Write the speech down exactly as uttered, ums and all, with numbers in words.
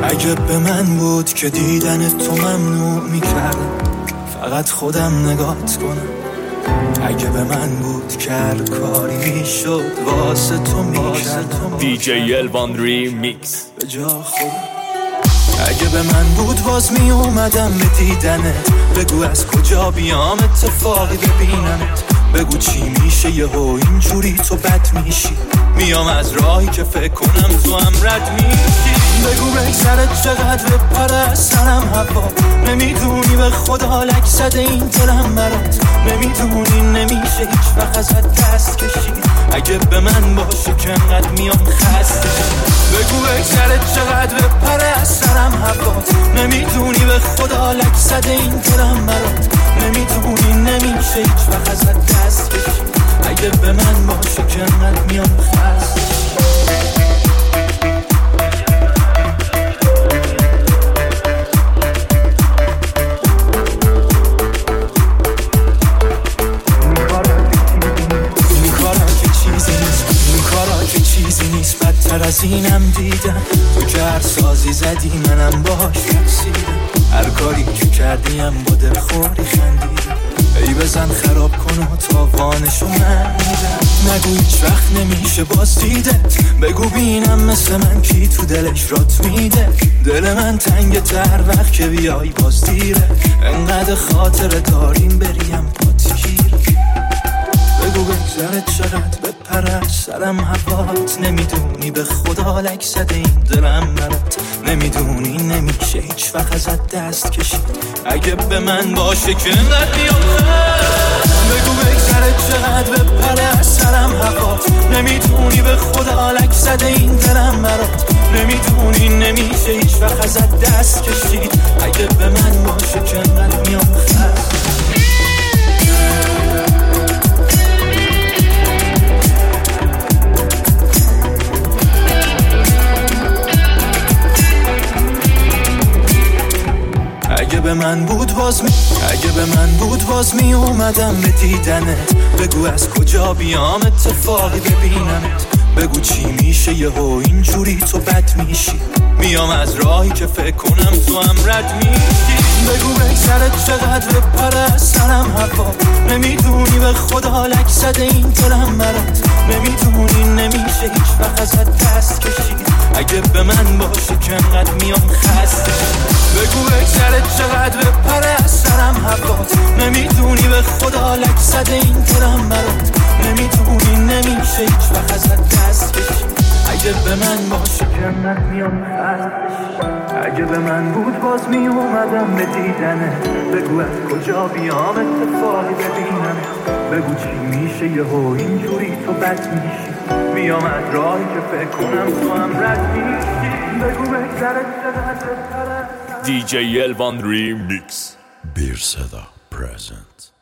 اگه به من بود که دیدن تو ممنوع میکردم فقط خودم نگات کنم. اگه به من بود که هر کاری میشد واسه تو میکردم. دی جی الوان ریمیکس به جا خودم. اگه به من بود باز می اومدم به دیدنت. بگو از کجا بیام اتفاقی ببینمت. بگو چی میشه یهو اینجوری تو بد میشی. میام از راهی که فکر کنم تو هم رد میشی. بگو بگذرت چقدر بپره از سرم هوا. نمیدونی به خدا لک زده این دلم برات. نمیدونی نمیشه هیچ وقت ازت دست کشید. اگه به من باشه که انقدر میام خسته. بگو بگذرت چقدر بپره از سرم هوا. نمیدونی به خدا لک زده این دلم برات. نمیدونی نمیشه هیچ وقت ازت دست کشید. اگه به من باشه که انقدر میام خسته. بدتر از اینم دیدم تو که هر سازی زدی منم باش رقصیدم. هر کاری که کردیم با دلخوری خندیدم. ای بزن خراب کن و تاوانشو من میدم. نگو هیچ وقت نمیشه باز دیدت. بگو بینم مثل من کی تو دلش رات میده. دل من تنگ تر وقت که بیای باز دیره. انقدر خاطر داریم بریم پاتگیره. بگو بگذرت چقدر بپره از سرم هوات. نمیدونی به خدا لک زده این دلم برات. نمیدونی نمیشه هیچ وقت ازت دست کشید. اگه به من باشه که انقدر میام. بگو بگذرت چقدر بپره از سرم هوات. نمیدونی به خدا لک زده این دلم برات. نمیدونی نمیشه هیچ وقت ازت دست کشید. اگه به من باشه که انقدر میام خست. اگه به من بود باز می اگه به من بود باز می اومدم به دیدنت. بگو از کجا بیام اتفاقی ببینمت. بگو چی میشه یهو اینجوری تو بد میشی. میام از راهی که فکر کنم تو هم رد میشی. بگو بگذرت چقدر بپره از سرم هوا. نمیدونی به خدا لک زده این دلم برات. نمیدونی نمیشه هیچ وقت ازت دست کشید. اگه به من باشه که انقدر میام خسته. بگو بگذرت چقدر بپره از سرم هوا. نمیدونی به خدا لک زده این دلم برات. نمیدونی نمیشه هیچ وقت ازت دست کشید. اگه به من باشه که انقدر میام خسته. اگه به من بود باز می اومدم به دیدنت. بگو از کجا بیام اتفاقی ببینم. بگو چی میشه یهو اینجوری تو بد میشی. میام از راهی که فکر کنم تو هم رد میشی. بگو بگذرت چقدر بپره. دی جی الوان ریمیکس بیر صدا پرزنت.